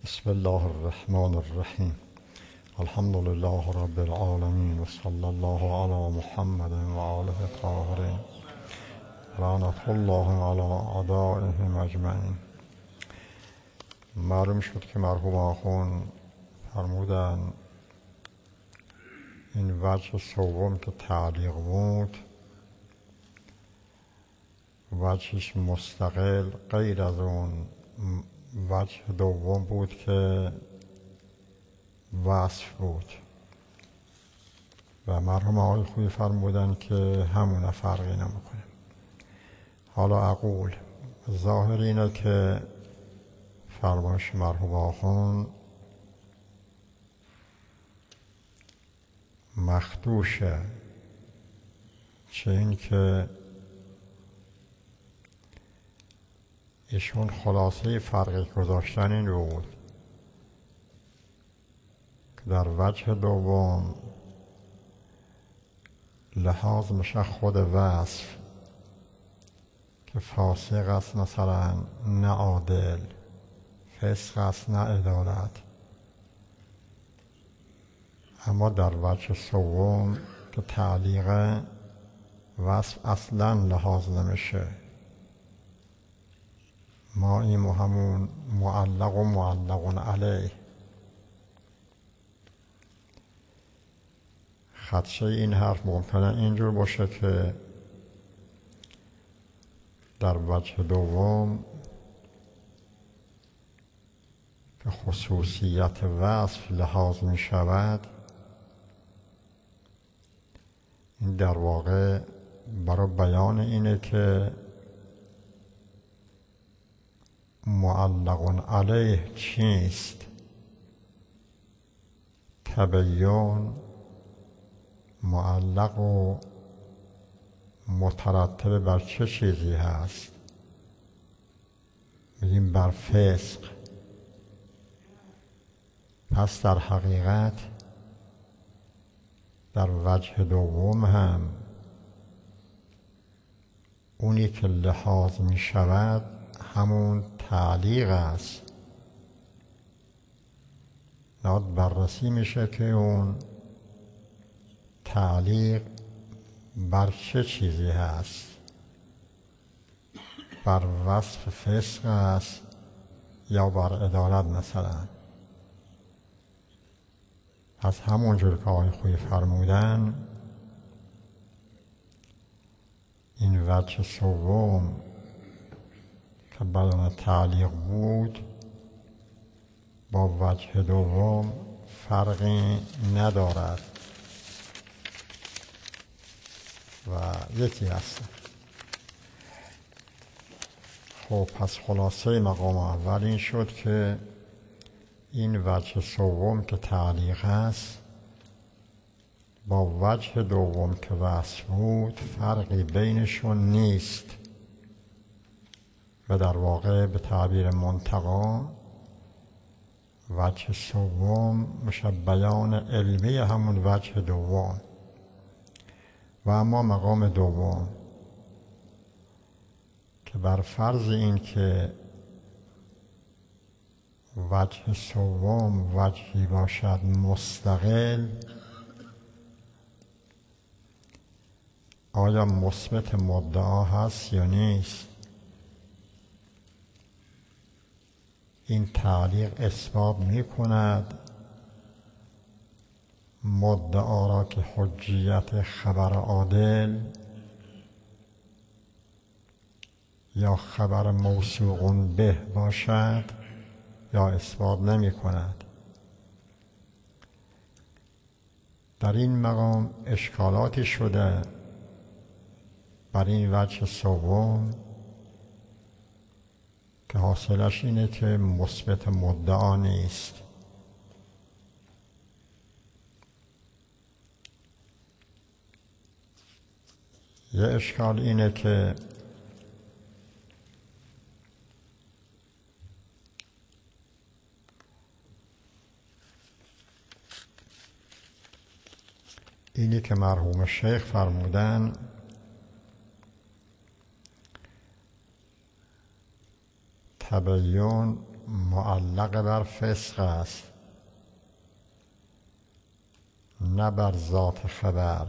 بسم الله الرحمن الرحیم. الحمد لله رب العالمین و صلی الله علی محمد و آله الطاهرین لعنة الله علی اعدائهم اجمعین. معلوم شد که مرحوم آخوند فرمودن این وجه سوم که تعلیق بود وجهش مستقل غیر از اون وجه دوم بود که وصف بود و مرحوم آقای خویی فرمودن که همون فرقی نمیکنه. حالا اقول ظاهر اینه که فرمایش مرحوم آخوند مخدوشه، چه این که ایشون خلاصه فرقی گذاشتن این بود که در وجه دوم لحاظ میشه خود وصف که فاسق است، مثلا نه عادل، فسق است نه عدالت. اما در وجه سوم که تعلیق وصف اصلا لحاظ نمیشه، ما این همون معلق و معلق علیه. خدشه این حرف ممکنه اینجور باشه که در وجه دوم که خصوصیت وصف لحاظ می شود، این در واقع برای بیان اینه که معلق علیه چیست، تبیین معلق و مترتب بر چه چیزی هست. میگیم بر فسق. پس در حقیقت در وجه دوم هم اونی که لحاظ می شود همون تعلیق است. نهاد بررسی میشه که اون تعلیق بر چه چیزی هست. بر وصف فسق است یا بر عدالت مثلا. پس همونجور که آقای خویی فرمودن این وجه سوم که بدون تعلیق بود با وجه دوم فرقی ندارد و یکی هست. خب پس خلاصه مقام اول این شد که این وجه سوم که تعلیق است با وجه دوم که وصف بود فرقی بینشون نیست و در واقع به تعبیر منتقا وجه سوم میشه بیان علمی همون وجه دوم. و اما مقام دوم که بر فرض این که وجه سوم وجهی باشد مستقل، آیا مثبت مدعا هست یا نیست؟ این تعلیق اثبات می کند مدعا را که حجیت خبر عادل یا خبر موثوق به باشد یا اثبات نمی کند؟ در این مقام اشکالاتی شده بر این وجه سوم که حاصلش اینه که مثبت مدعا نیست. یه اشکال اینه که اینی که مرحوم شیخ فرمودن تبیین معلق بر فسق است، نه بر ذات خبر.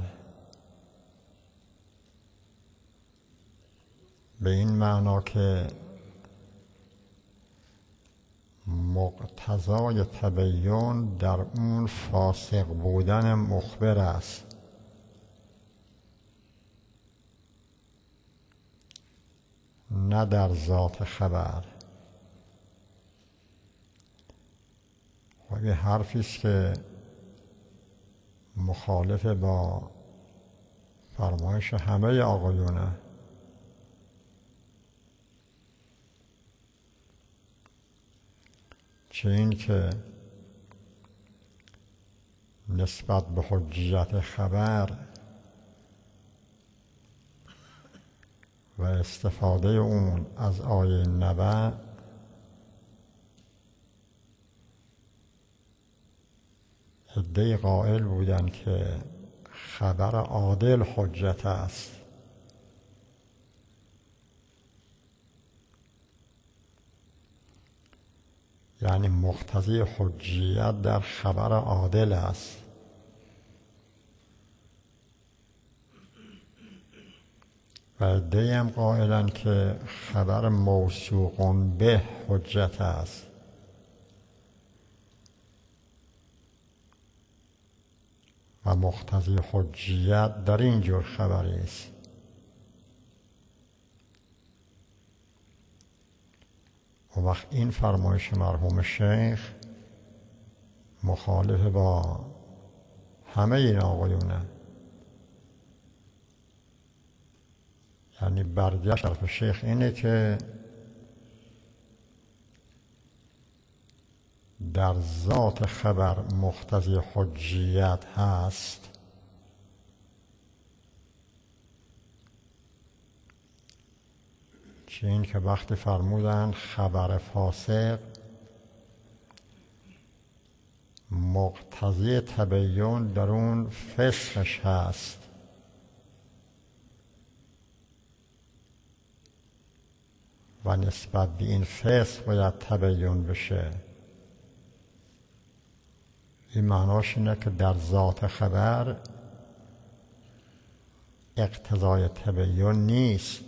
به این معنا که مقتضای تبین در اون فاسق بودن مخبر است، نه در ذات خبر. خب یه حرفی است که مخالف با فرمایش همه آقایونه. چه این که نسبت به حجیت خبر و استفاده اون از آیه نبع عده‌ای قائل بودند که خبر عادل حجت است، یعنی مقتضی حجیت در خبر عادل است. و عده‌ای هم قائلند که خبر موثوق به حجت است. و مقتضی حجیت در این جور خبری است. و وقت این فرمایش مرحوم شیخ مخالف با همه این آقایونه. یعنی برگشت حرف شیخ اینه که در ذات خبر مقتضی حجیت هست، چه این که وقتی فرمودند خبر فاسق مقتضی تبین در اون فسقش هست، و نسبت به این فسق باید تبین بشه. این معناش اینه که در ذات خبر اقتضای تبین نیست.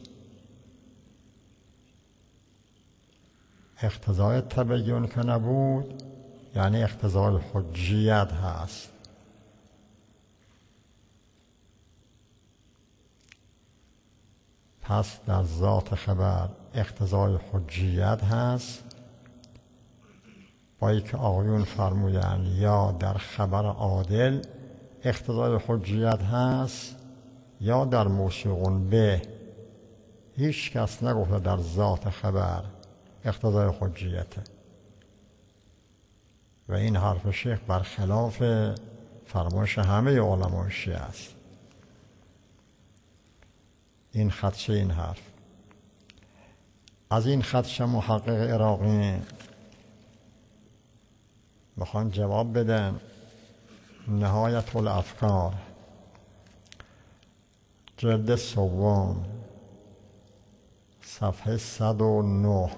اقتضای تبین که نبود یعنی اقتضای حجیت هست. پس در ذات خبر اقتضای حجیت هست، با اینکه آقایون فرمودن یا در خبر عادل اقتضای حجیت هست یا در موثوق به. هیچ کس نگفته در ذات خبر اقتضای حجیته. و این حرف شیخ برخلاف فرمایش همه علمای شیعه است. این خدشه این حرف. از این خدشه محقق عراقی میخوان جواب بدن. نهایت الافکار جلد سوم صفحه 109.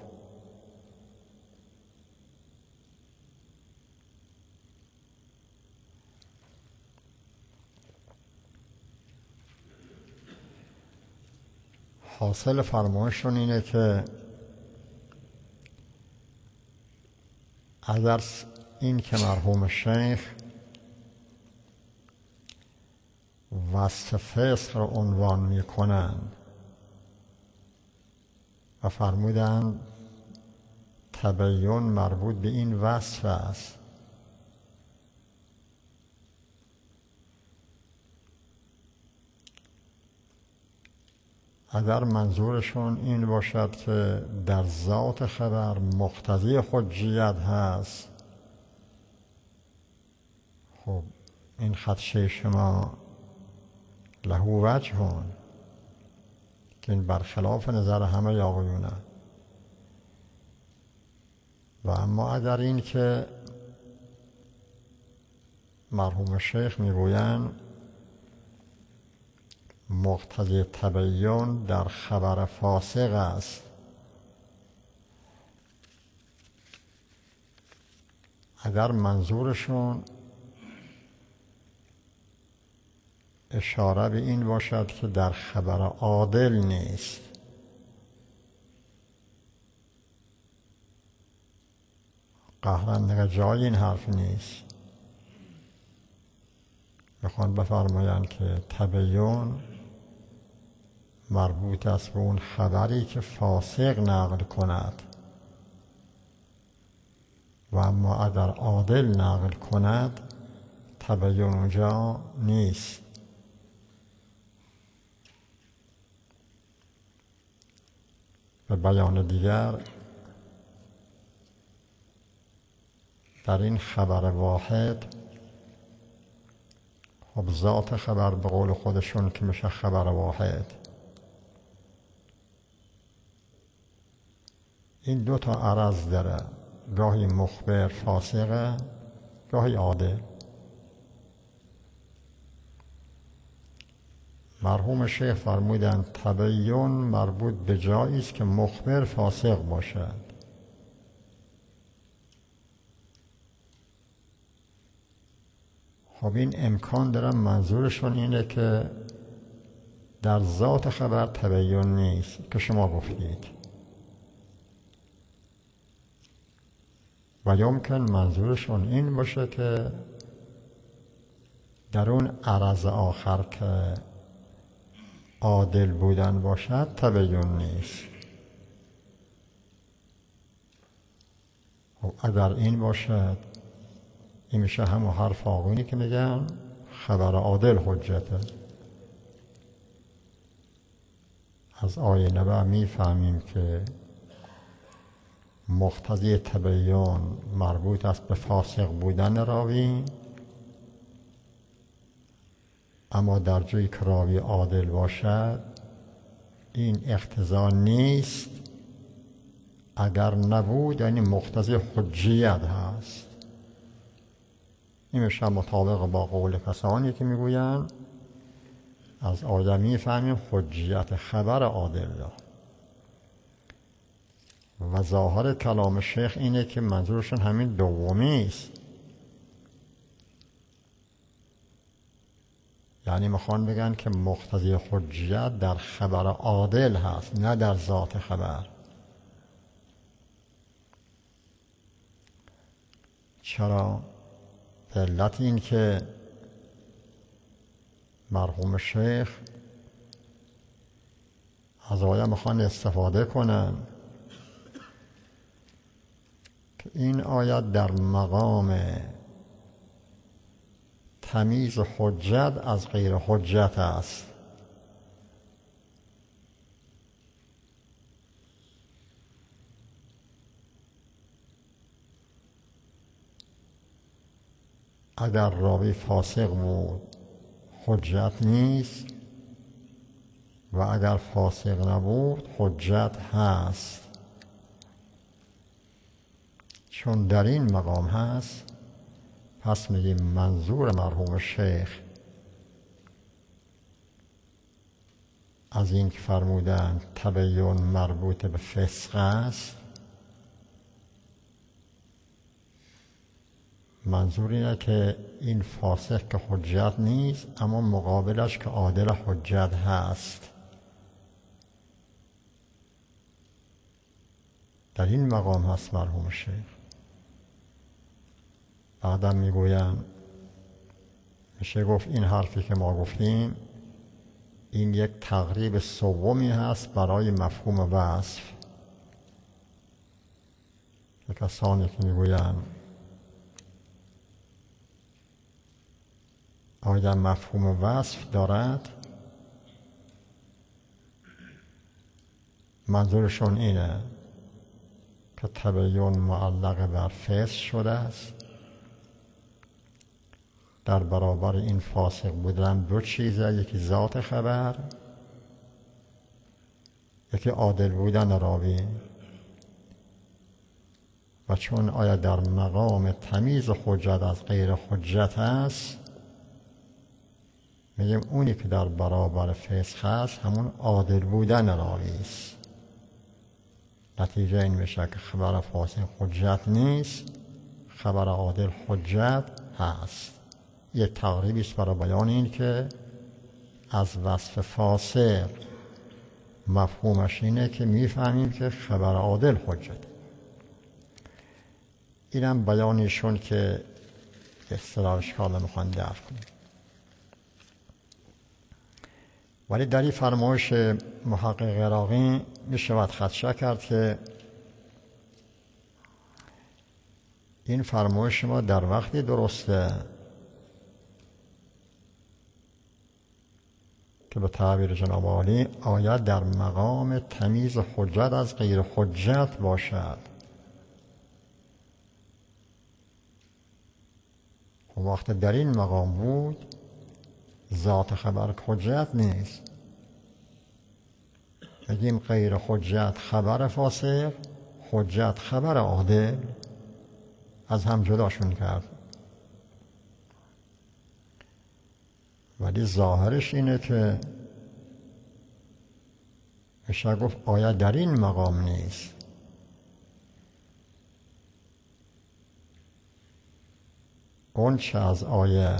حاصل فرمایشون اینه که اگر این که مرحوم شیخ وصف فسق را عنوان میکنند و فرمودند تبین مربوط به این وصف است، اگر منظورشون این باشد که در ذات خبر مقتضی حجیت هست، خب این خدشه شما له وجهون که این برخلاف نظر همه آقایونه. و اما اگر این که مرحوم شیخ میگویند مقتضی تبین در خبر فاسق است، اگر منظورشون اشاره به این باشد که در خبر عادل نیست، قهرن دیگه جای این حرف نیست. میخوان بفرمایند که تبیین مربوط است به اون خبری که فاسق نقل کند و اما اگر عادل نقل کند تبیین اونجا نیست. به بیان دیگر در این خبر واحد خب ذات خبر به قول خودشون که میشه خبر واحد، این دو تا عرض داره، گاهی مخبر فاسقه گاهی عادل. مرحوم شیخ فرمودند تبیین مربوط به جایی است که مخبر فاسق باشد. خب این امکان دارم منظورشون اینه که در ذات خبر تبیین نیست که شما گفتید، و یمکن منظورشون این باشه که در اون عرض آخر که عادل بودن باشد تبیین نیست. خب اگر این باشد این میشه همون حرف آقایونی که میگن خبر عادل حجته. از آیه نبع میفهمیم که مقتضی تبیین مربوط است به فاسق بودن راوی، اما در جایی که راوی عادل باشد این اقتضا نیست. اگر نبود یعنی مقتضی حجیت هست. این میشه مطابق با قول کسانی که میگویند از آیه میفهمیم حجیت خبر عادل را. و ظاهر کلام شیخ اینه که منظورشون همین دومی است، یعنی میخوان بگن که مقتضی حجیت در خبر عادل هست نه در ذات خبر. چرا؟ به علت این که مرحوم شیخ از آیه میخوان استفاده کنن که این آیات در مقام تمیز حجت از غیر حجت است. اگر راوی فاسق بود حجت نیست و اگر فاسق نبود حجت هست. چون در این مقام هست پس میگیم منظور مرحوم شیخ از این که فرمودن تبیین مربوط به فسق است، منظور اینه که این فاسق که حجت نیست اما مقابلش که عادل حجت هست. در این مقام هست مرحوم شیخ. بعدم میگویم میشه گفت این حرفی که ما گفتیم این یک تقریب سومی هست برای مفهوم وصف. که کسانی که میگویم آیا مفهوم وصف دارد، منظورشون اینه که تبیین معلق بر فسق شده است. در برابر این فاسق بودن دو چیزه، یکی ذات خبر، یکی عادل بودن راوی. و چون آیا در مقام تمیز حجت از غیر حجت است، میگیم اونی که در برابر فسق هست همون عادل بودن راوی است. نتیجه این میشه که خبر فاسق حجت نیست، خبر عادل حجت هست. یه تقریبی است برای بیان این که از وصف فاسق مفهومش اینه که میفهمیم که خبر عادل حجت. اینم بیانیشون که اصطلاح اشکال میخوان دفع کنیم. ولی در این فرمایش محقق عراقی میشود خدشه کرد که این فرمایش ما در وقتی درسته که به تعبیر جناب عالی آید در مقام تمیز حجت از غیر حجت باشد. وقت در این مقام بود ذات خبر حجت نیست. بگیم غیر حجت خبر فاسق، حجت خبر عادل، از هم جداشون کرد. ولی ظاهرش اینه که میشه گفت آیا در این مقام نیست. اون چه از آیه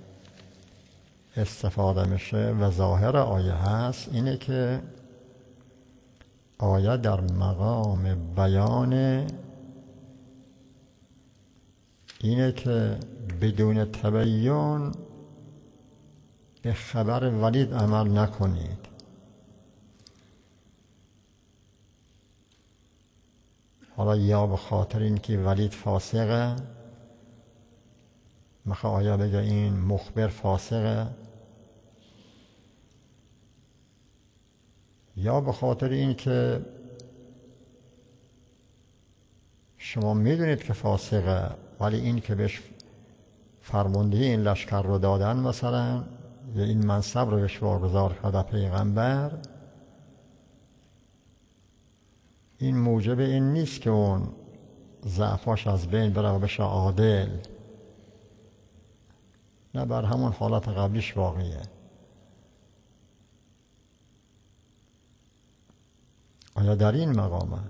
استفاده میشه و ظاهر آیه هست اینه که آیه در مقام بیان اینه که بدون تبیین به خبر ولید عمل نکنید. حالا یا به خاطر اینکه ولید فاسقه میخواد آیا بگه این مخبر فاسقه، یا به خاطر اینکه شما میدونید که فاسقه ولی این که بهش فرماندهی این لشکر رو دادن مثلا یا این منصب رو بهش واگذار کرده پیغمبر، این موجب این نیست که اون ضعفاش از بین بره و بشه عادل. نه، بر همون حالت قبلیش واقعیه. آیا در این مقامه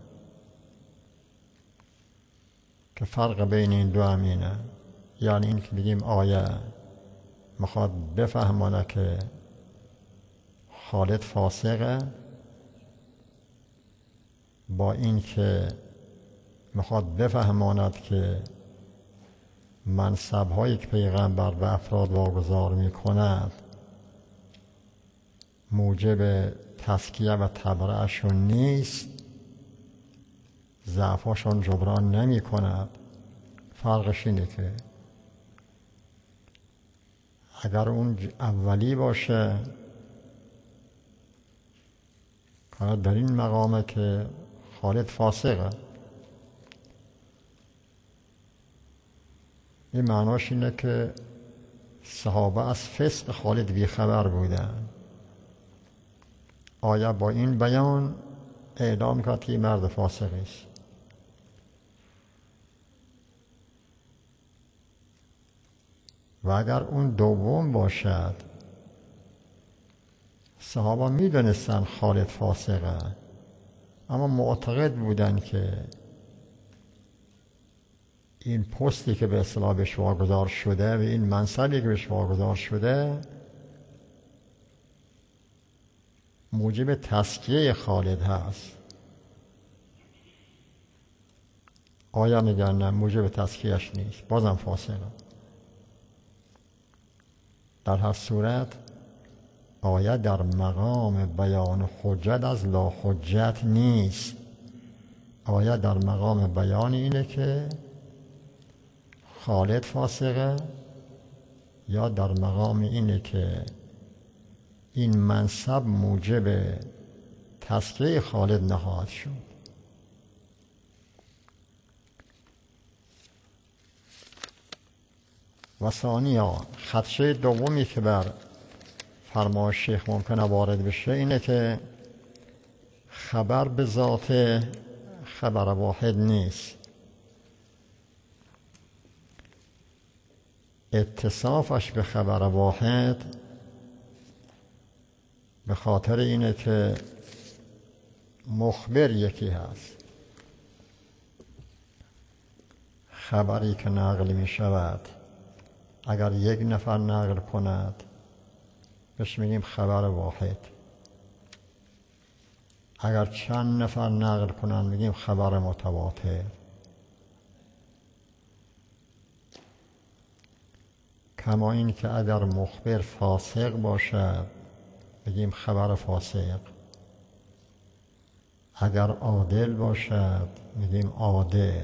که فرق بین این دو همینه؟ یعنی این که بگیم آیه میخواد بفهمانه که خالد فاسقه، با این که میخواد بفهماند که منصب‌هایی که پیغمبر به افراد واگذار میکند موجب تزکیه و تبرئه‌شون نیست، ضعفاشون جبران نمی کند. فرقش اینه که اگر اون اولی باشه که در این مقامه که خالد فاسقه، این معناش اینه که صحابه از فسق خالد بیخبر بودن. آیا با این بیان اعلام کرد که مرد فاسقی است. و اگر اون دوم باشد، صحابه میدونستن خالد فاسقه اما معتقد بودن که این پستی که به اصطلاح بهش واگذار شده و این منصبی که بهش واگذار شده موجب تزکیه خالد هست. آیا میگن نه، موجب تزکیهش نیست، بازم فاسقه. در هر صورت آیه در مقام بیان حجت از لا حجت نیست. آیه در مقام بیان اینه که خالد فاسقه، یا در مقام اینه که این منصب موجب تزکیه خالد نخواهد شد. و ثانیا، خدشه دومی که بر فرمای شیخ ممکنه وارد بشه اینه که خبر به ذات خبر واحد نیست. اتصافش به خبر واحد به خاطر اینه که مخبر یکی هست، خبری که نقل می شود اگر یک نفر نقل کند بهش میگیم خبر واحد، اگر چند نفر نقل کنند میگیم خبر متواتر. کما این که اگر مخبر فاسق باشد بگیم خبر فاسق، اگر عادل باشد میگیم عادل.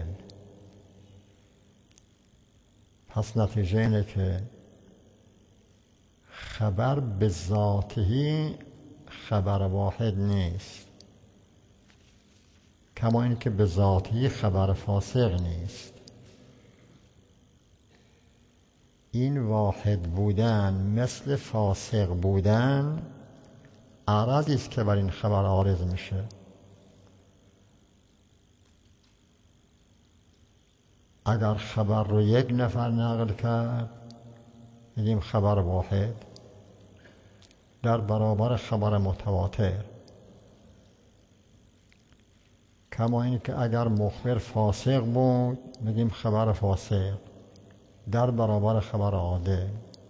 پس نتیجه اینه که خبر به ذاته خبر واحد نیست، کما این که به ذاته خبر فاسق نیست. این واحد بودن مثل فاسق بودن عرضی است که بر این خبر عارض میشه. اگر خبر رو یک نفر نقل کرد میگیم خبر واحد در برابر خبر متواتر. کما این که اگر مخبر فاسق بود میگیم خبر فاسق در برابر خبر عادل.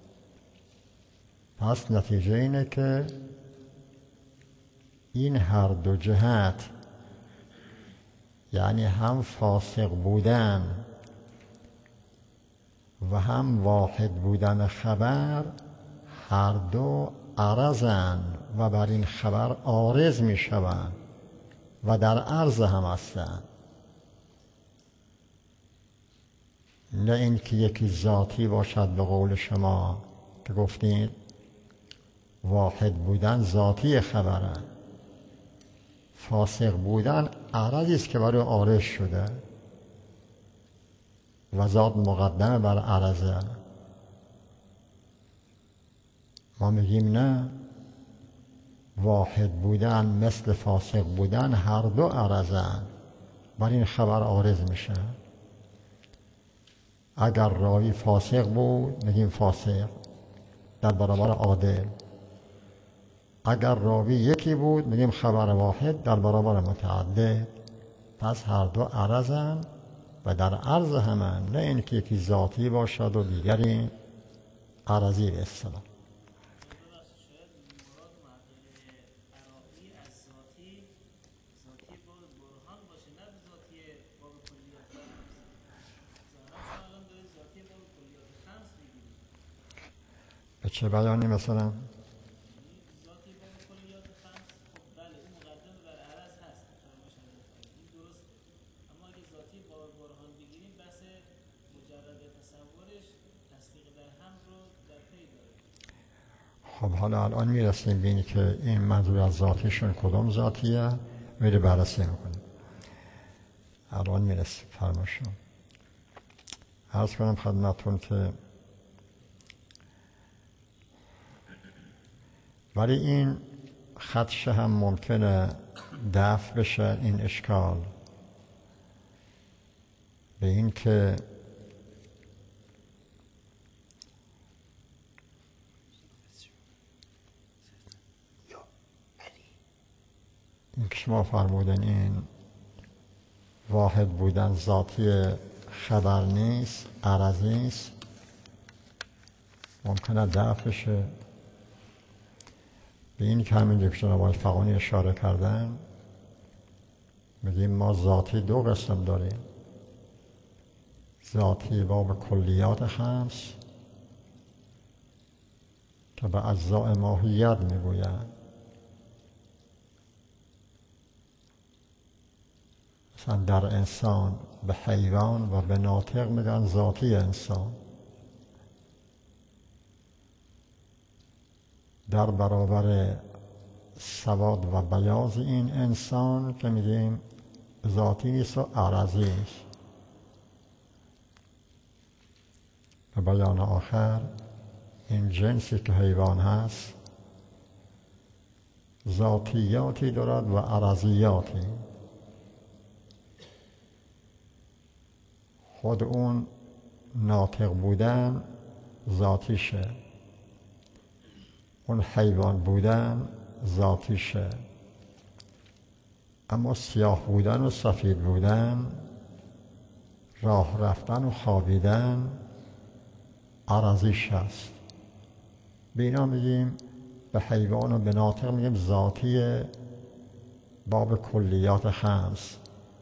پس نتیجه اینه که این هر دو جهت، یعنی هم فاسق بودن و هم واحد بودن خبر، هر دو عرضند و بر این خبر عارض می شوند و در عرض هم هستند. نه اینکه یکی ذاتی باشد به قول شما که گفتید واحد بودن ذاتی خبره، فاسق بودن عرضی است که برای عارض شده و ذات مقدمه بر عرضه. ما میگیم نه، واحد بودن مثل فاسق بودن هر دو عرضن، بر این خبر عارض میشه. اگر راوی فاسق بود میگیم فاسق در برابر عادل، اگر راوی یکی بود میگیم خبر واحد در برابر متعدد. پس هر دو عرضن و در عرض همن، نه اینکه یکی ذاتی باشد و دیگری عرضی به اصطلاح. به چه بیانی مثلا؟ خب حالا الان میرسیم به اینی که این منظور از ذاتیشون کدام ذاتیه میره بررسی میکنیم. الان میرسیم فرمایشون. عرض کنم خدمتون که ولی این خدشه هم ممکنه دفع بشه این اشکال به این که شما فرمودن این واحد بودن ذاتی خبر نیست، عرضی نیست، ممکنه دفع بشه به این که همین که جناب آقای فغانی اشاره کردن. میگیم ما ذاتی دو قسم داریم، ذاتی باب کلیات خمس که به اجزاء ماهیت میگویند. مثلا در انسان به حیوان و به ناطق میگن ذاتی انسان، در برابر سواد و بیاض این انسان که میگیم ذاتی نیست و عرضی است. به بیان آخر این جنسی که حیوان هست ذاتیاتی دارد و عرضیاتی. خود اون ناطق بودن ذاتیشه، اون حیوان بودن ذاتیشه، اما سیاه بودن و سفید بودن راه رفتن و خوابیدن عرضیش هست. به اینا میگیم، به حیوان و به ناطق میگیم ذاتی باب کلیات خمس.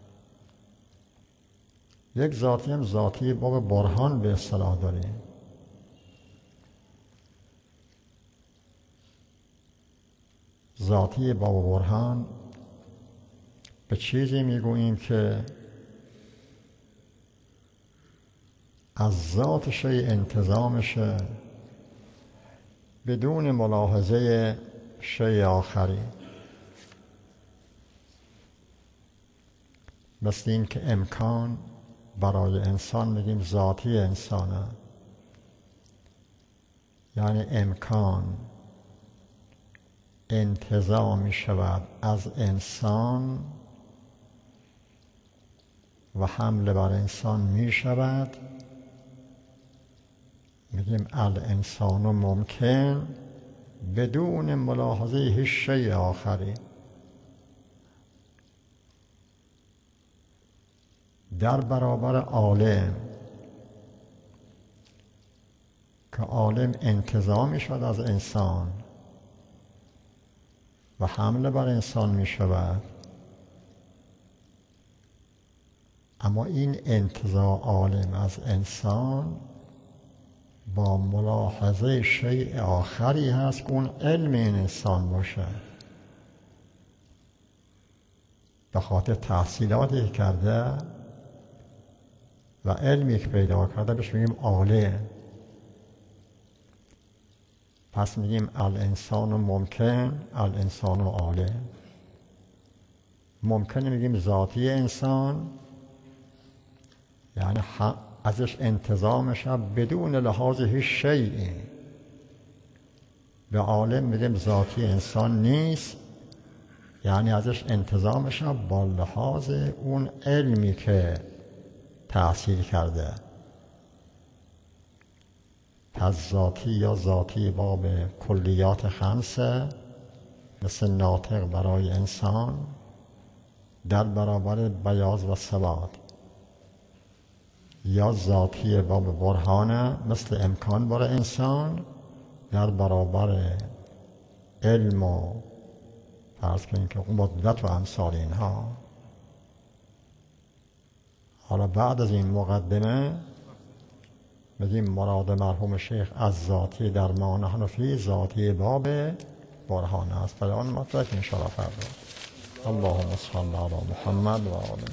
یک ذاتی هم ذاتی باب برهان به اصطلاح داریم. ذاتی باب برهان به چیزی میگوییم که از ذات شیء انتظامشه بدون ملاحظه شیء آخری. مثل این که امکان برای انسان میگیم ذاتی انسانه، یعنی امکان انتزاع می شود از انسان و حمل بر انسان می شود. میگیم الانسان ممکن بدون ملاحظه هیچ شیء آخری. در برابر عالم که عالم انتزاع می شود از انسان و حمله بر انسان می شود، اما این انتزاع عالم از انسان با ملاحظه شیء آخری هست که اون علم این انسان باشه. به خاطر تحصیلاتی کرده و علمی که پیدا کرده بهش میگیم عالم. پس میگیم الانسان ممکن، الانسان عالم. ممکن میگیم ذاتی انسان، یعنی ازش انتزاع میشه بدون لحاظ هیچ شیئی. به عالم میگیم ذاتی انسان نیست، یعنی ازش انتزاع میشه با لحاظ اون علمی که تحصیل کرده. پس ذاتی یا ذاتی باب کلیات خمسه، مثل ناطق برای انسان در برابر بیاض و سواد، یا ذاتی باب برهانه مثل امکان برای انسان در برابر علم و فرض کنیم که مدت و امثال اینها. حالا بعد از این مقدمه بگیم مراد مرحوم شیخ از ذاتی در ما نحن فی ذاتی باب برهان است. فلان مطلق انشاءالله فردا. اللهم صل علی محمد و آل